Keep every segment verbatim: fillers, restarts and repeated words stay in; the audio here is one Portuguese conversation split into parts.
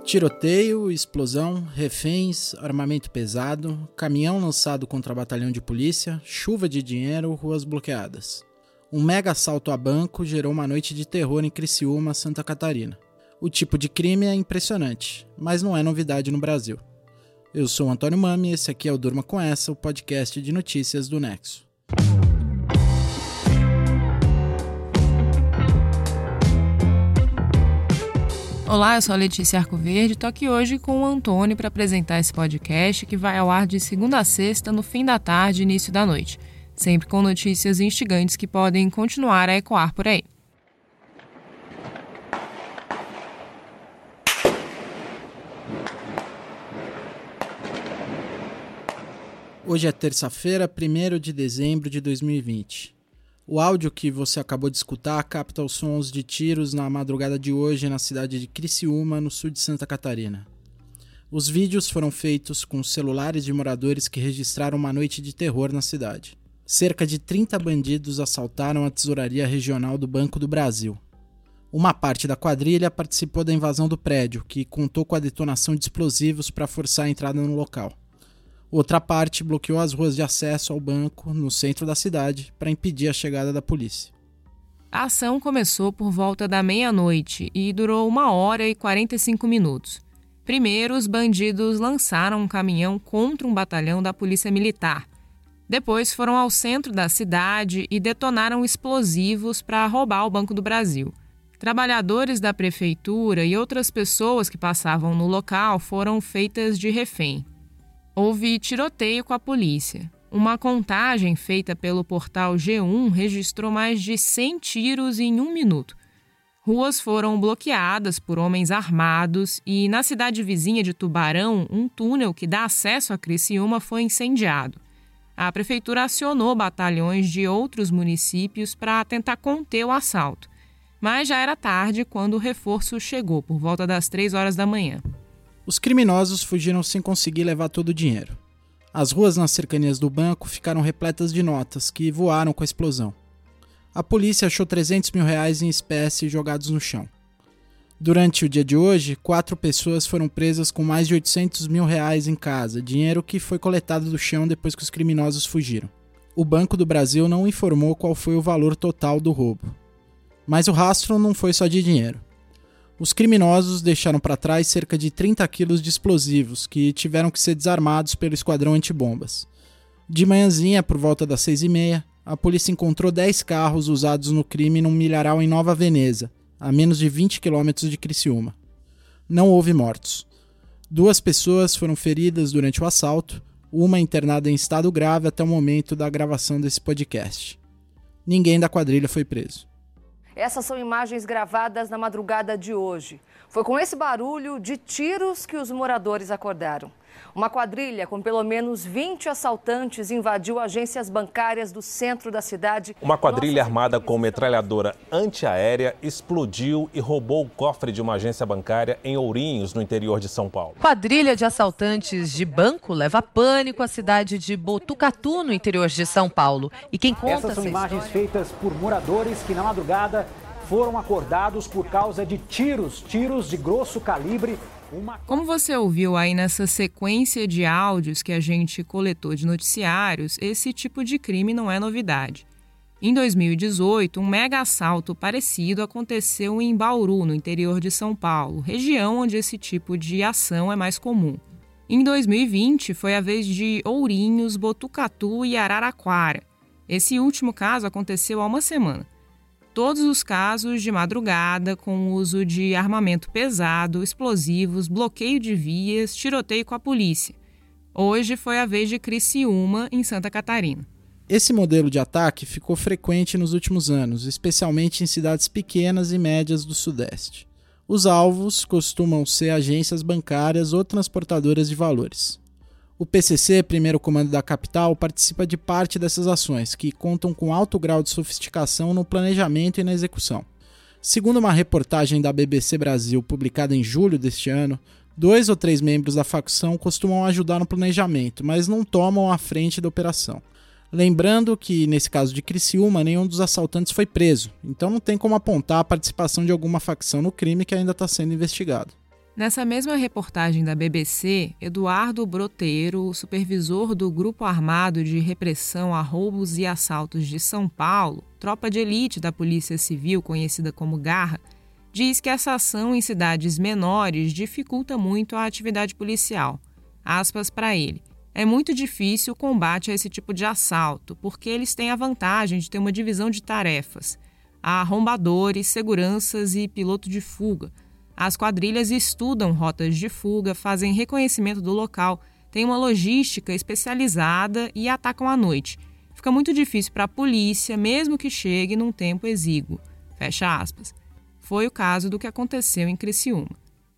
Tiroteio, explosão, reféns, armamento pesado, caminhão lançado contra batalhão de polícia, chuva de dinheiro, ruas bloqueadas. Um mega assalto a banco gerou uma noite de terror em Criciúma, Santa Catarina. O tipo de crime é impressionante, mas não é novidade no Brasil. Eu sou o Antônio Mami e esse aqui é o Durma Com Essa, o podcast de notícias do Nexo. Olá, eu sou a Letícia Arcoverde e estou aqui hoje com o Antônio para apresentar esse podcast que vai ao ar de segunda a sexta, no fim da tarde e início da noite, sempre com notícias instigantes que podem continuar a ecoar por aí. Hoje é terça-feira, primeiro de dezembro de dois mil e vinte. O áudio que você acabou de escutar capta os sons de tiros na madrugada de hoje na cidade de Criciúma, no sul de Santa Catarina. Os vídeos foram feitos com celulares de moradores que registraram uma noite de terror na cidade. Cerca de trinta bandidos assaltaram a tesouraria regional do Banco do Brasil. Uma parte da quadrilha participou da invasão do prédio, que contou com a detonação de explosivos para forçar a entrada no local. Outra parte bloqueou as ruas de acesso ao banco no centro da cidade para impedir a chegada da polícia. A ação começou por volta da meia-noite e durou uma hora e quarenta e cinco minutos. Primeiro, os bandidos lançaram um caminhão contra um batalhão da Polícia Militar. Depois foram ao centro da cidade e detonaram explosivos para roubar o Banco do Brasil. Trabalhadores da prefeitura e outras pessoas que passavam no local foram feitas de refém. Houve tiroteio com a polícia. Uma contagem feita pelo portal G um registrou mais de cem tiros em um minuto. Ruas foram bloqueadas por homens armados e, na cidade vizinha de Tubarão, um túnel que dá acesso a Criciúma foi incendiado. A prefeitura acionou batalhões de outros municípios para tentar conter o assalto. Mas já era tarde quando o reforço chegou, por volta das três horas da manhã. Os criminosos fugiram sem conseguir levar todo o dinheiro. As ruas nas cercanias do banco ficaram repletas de notas que voaram com a explosão. A polícia achou trezentos mil reais em espécie jogados no chão. Durante o dia de hoje, quatro pessoas foram presas com mais de oitocentos mil reais em casa, dinheiro que foi coletado do chão depois que os criminosos fugiram. O Banco do Brasil não informou qual foi o valor total do roubo. Mas o rastro não foi só de dinheiro. Os criminosos deixaram para trás cerca de trinta quilos de explosivos que tiveram que ser desarmados pelo esquadrão antibombas. De manhãzinha, por volta das seis e meia, a polícia encontrou dez carros usados no crime num milharal em Nova Veneza, a menos de vinte quilômetros de Criciúma. Não houve mortos. Duas pessoas foram feridas durante o assalto, uma internada em estado grave até o momento da gravação desse podcast. Ninguém da quadrilha foi preso. Essas são imagens gravadas na madrugada de hoje. Foi com esse barulho de tiros que os moradores acordaram. Uma quadrilha com pelo menos vinte assaltantes invadiu agências bancárias do centro da cidade. Uma quadrilha armada com metralhadora antiaérea explodiu e roubou o cofre de uma agência bancária em Ourinhos, no interior de São Paulo. Quadrilha de assaltantes de banco leva pânico à cidade de Botucatu, no interior de São Paulo. E quem conta Essas são essa imagens história... feitas por moradores que na madrugada foram acordados por causa de tiros, tiros de grosso calibre. Uma... Como você ouviu aí nessa sequência de áudios que a gente coletou de noticiários, esse tipo de crime não é novidade. Em dois mil e dezoito, um mega assalto parecido aconteceu em Bauru, no interior de São Paulo, região onde esse tipo de ação é mais comum. Em dois mil e vinte, foi a vez de Ourinhos, Botucatu e Araraquara. Esse último caso aconteceu há uma semana. Todos os casos de madrugada, com uso de armamento pesado, explosivos, bloqueio de vias, tiroteio com a polícia. Hoje foi a vez de Criciúma, em Santa Catarina. Esse modelo de ataque ficou frequente nos últimos anos, especialmente em cidades pequenas e médias do Sudeste. Os alvos costumam ser agências bancárias ou transportadoras de valores. O P C C, primeiro comando da capital, participa de parte dessas ações, que contam com alto grau de sofisticação no planejamento e na execução. Segundo uma reportagem da B B C Brasil publicada em julho deste ano, dois ou três membros da facção costumam ajudar no planejamento, mas não tomam a frente da operação. Lembrando que, nesse caso de Criciúma, nenhum dos assaltantes foi preso, então não tem como apontar a participação de alguma facção no crime que ainda está sendo investigado. Nessa mesma reportagem da B B C, Eduardo Broteiro, supervisor do Grupo Armado de Repressão a Roubos e Assaltos de São Paulo, tropa de elite da Polícia Civil, conhecida como Garra, diz que essa ação em cidades menores dificulta muito a atividade policial. Aspas para ele. É muito difícil o combate a esse tipo de assalto, porque eles têm a vantagem de ter uma divisão de tarefas. Há arrombadores, seguranças e piloto de fuga. As quadrilhas estudam rotas de fuga, fazem reconhecimento do local, têm uma logística especializada e atacam à noite. Fica muito difícil para a polícia, mesmo que chegue num tempo exíguo. Fecha aspas. Foi o caso do que aconteceu em Criciúma.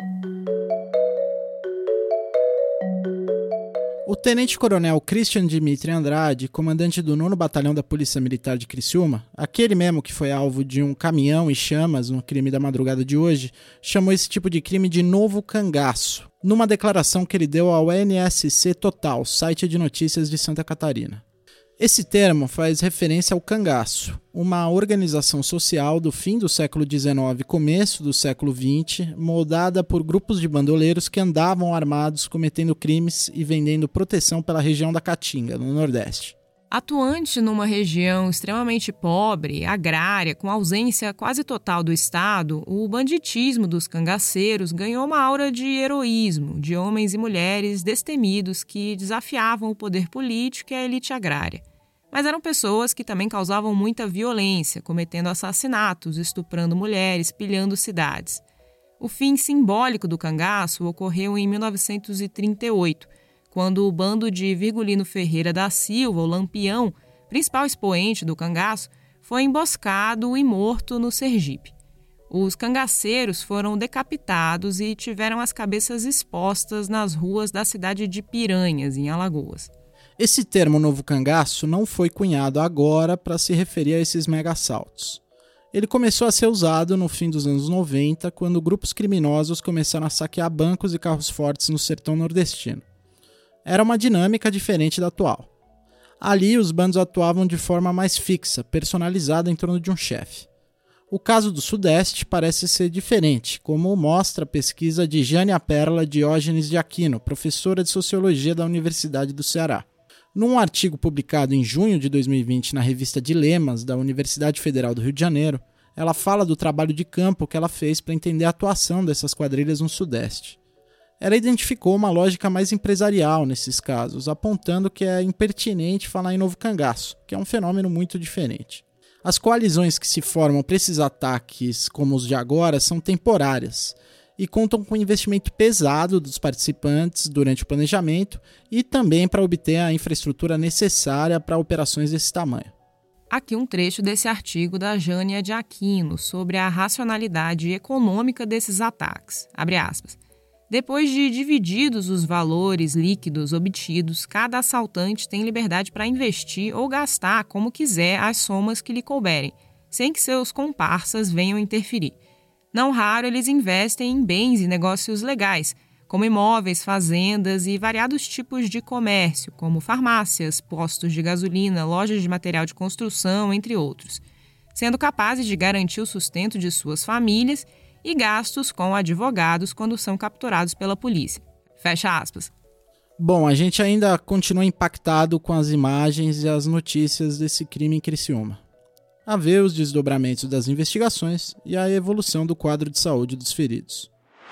O tenente-coronel Christian Dimitri Andrade, comandante do nono Batalhão da Polícia Militar de Criciúma, aquele mesmo que foi alvo de um caminhão em chamas no crime da madrugada de hoje, chamou esse tipo de crime de novo cangaço, numa declaração que ele deu ao N S C Total, site de notícias de Santa Catarina. Esse termo faz referência ao cangaço, uma organização social do fim do século dezenove e começo do século vinte, moldada por grupos de bandoleiros que andavam armados cometendo crimes e vendendo proteção pela região da Caatinga, no Nordeste. Atuante numa região extremamente pobre, agrária, com ausência quase total do Estado, o banditismo dos cangaceiros ganhou uma aura de heroísmo, de homens e mulheres destemidos que desafiavam o poder político e a elite agrária. Mas eram pessoas que também causavam muita violência, cometendo assassinatos, estuprando mulheres, pilhando cidades. O fim simbólico do cangaço ocorreu em mil novecentos e trinta e oito, quando o bando de Virgulino Ferreira da Silva, o Lampião, principal expoente do cangaço, foi emboscado e morto no Sergipe. Os cangaceiros foram decapitados e tiveram as cabeças expostas nas ruas da cidade de Piranhas, em Alagoas. Esse termo novo cangaço não foi cunhado agora para se referir a esses mega-assaltos. Ele começou a ser usado no fim dos anos noventa, quando grupos criminosos começaram a saquear bancos e carros fortes no sertão nordestino. Era uma dinâmica diferente da atual. Ali, os bandos atuavam de forma mais fixa, personalizada em torno de um chefe. O caso do Sudeste parece ser diferente, como mostra a pesquisa de Jânia Perla Diógenes de Aquino, professora de Sociologia da Universidade do Ceará. Num artigo publicado em junho de dois mil e vinte na revista Dilemas, da Universidade Federal do Rio de Janeiro, ela fala do trabalho de campo que ela fez para entender a atuação dessas quadrilhas no Sudeste. Ela identificou uma lógica mais empresarial nesses casos, apontando que é impertinente falar em novo cangaço, que é um fenômeno muito diferente. As coalizões que se formam para esses ataques, como os de agora, são temporárias e contam com investimento pesado dos participantes durante o planejamento e também para obter a infraestrutura necessária para operações desse tamanho. Aqui um trecho desse artigo da Jânia de Aquino sobre a racionalidade econômica desses ataques. Abre aspas. Depois de divididos os valores líquidos obtidos, cada assaltante tem liberdade para investir ou gastar como quiser as somas que lhe couberem, sem que seus comparsas venham interferir. Não raro, eles investem em bens e negócios legais, como imóveis, fazendas e variados tipos de comércio, como farmácias, postos de gasolina, lojas de material de construção, entre outros, sendo capazes de garantir o sustento de suas famílias e gastos com advogados quando são capturados pela polícia. Fecha aspas. Bom, a gente ainda continua impactado com as imagens e as notícias desse crime em Criciúma. A ver os desdobramentos das investigações e a evolução do quadro de saúde dos feridos.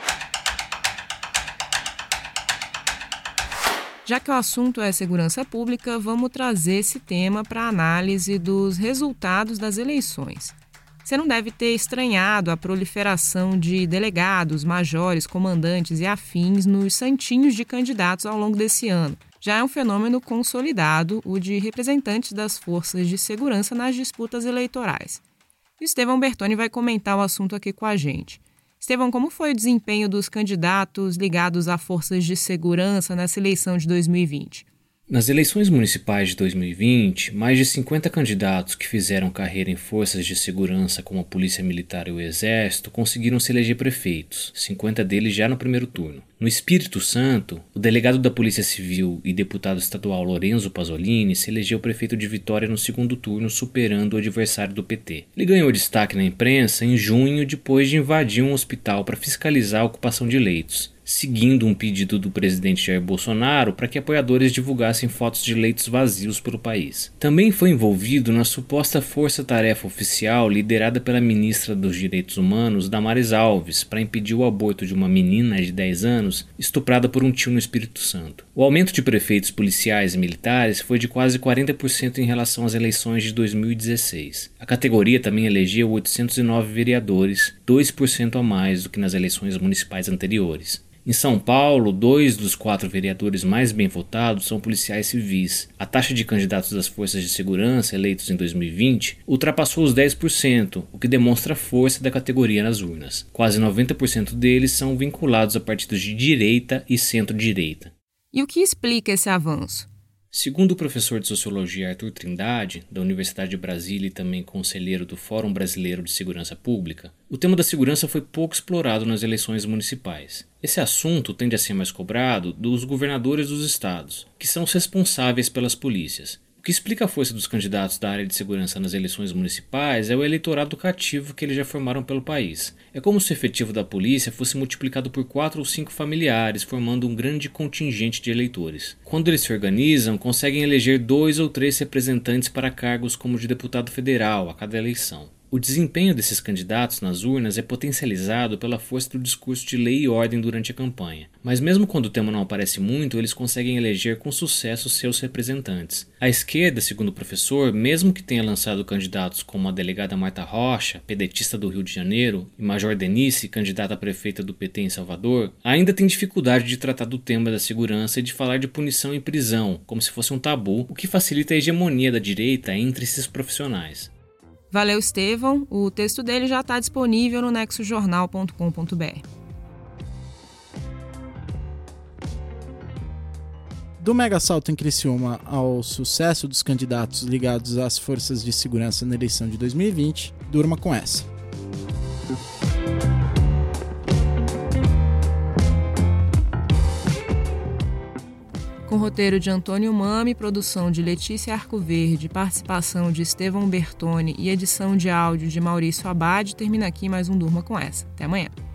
Já que o assunto é segurança pública, vamos trazer esse tema para a análise dos resultados das eleições. Você não deve ter estranhado a proliferação de delegados, majores, comandantes e afins nos santinhos de candidatos ao longo desse ano. Já é um fenômeno consolidado o de representantes das forças de segurança nas disputas eleitorais. Estevão Bertoni vai comentar o assunto aqui com a gente. Estevão, como foi o desempenho dos candidatos ligados a forças de segurança nessa eleição de dois mil e vinte? Nas eleições municipais de dois mil e vinte, mais de cinquenta candidatos que fizeram carreira em forças de segurança como a Polícia Militar e o Exército conseguiram se eleger prefeitos, cinquenta deles já no primeiro turno. No Espírito Santo, o delegado da Polícia Civil e deputado estadual Lorenzo Pasolini se elegeu prefeito de Vitória no segundo turno, superando o adversário do P T. Ele ganhou destaque na imprensa em junho depois de invadir um hospital para fiscalizar a ocupação de leitos, seguindo um pedido do presidente Jair Bolsonaro para que apoiadores divulgassem fotos de leitos vazios pelo país. Também foi envolvido na suposta força-tarefa oficial liderada pela ministra dos Direitos Humanos, Damares Alves, para impedir o aborto de uma menina de dez anos estuprada por um tio no Espírito Santo. O aumento de prefeitos policiais e militares foi de quase quarenta por cento em relação às eleições de dois mil e dezesseis. A categoria também elegeu oitocentos e nove vereadores, dois por cento a mais do que nas eleições municipais anteriores. Em São Paulo, dois dos quatro vereadores mais bem votados são policiais civis. A taxa de candidatos das forças de segurança eleitos em dois mil e vinte ultrapassou os dez por cento, o que demonstra a força da categoria nas urnas. Quase noventa por cento deles são vinculados a partidos de direita e centro-direita. E o que explica esse avanço? Segundo o professor de Sociologia Arthur Trindade, da Universidade de Brasília e também conselheiro do Fórum Brasileiro de Segurança Pública, o tema da segurança foi pouco explorado nas eleições municipais. Esse assunto tende a ser mais cobrado dos governadores dos estados, que são os responsáveis pelas polícias. O que explica a força dos candidatos da área de segurança nas eleições municipais é o eleitorado cativo que eles já formaram pelo país. É como se o efetivo da polícia fosse multiplicado por quatro ou cinco familiares, formando um grande contingente de eleitores. Quando eles se organizam, conseguem eleger dois ou três representantes para cargos como de deputado federal a cada eleição. O desempenho desses candidatos nas urnas é potencializado pela força do discurso de lei e ordem durante a campanha. Mas mesmo quando o tema não aparece muito, eles conseguem eleger com sucesso seus representantes. A esquerda, segundo o professor, mesmo que tenha lançado candidatos como a delegada Marta Rocha, pedetista do Rio de Janeiro, e Major Denise, candidata a prefeita do P T em Salvador, ainda tem dificuldade de tratar do tema da segurança e de falar de punição e prisão, como se fosse um tabu, o que facilita a hegemonia da direita entre esses profissionais. Valeu, Estevão. O texto dele já está disponível no nexo jornal ponto com ponto b r. Do mega assalto em Criciúma ao sucesso dos candidatos ligados às forças de segurança na eleição de dois mil e vinte, durma com essa. Com roteiro de Antônio Mami, produção de Letícia Arcoverde, participação de Estevão Bertoni e edição de áudio de Maurício Abad, termina aqui mais um Durma com essa. Até amanhã.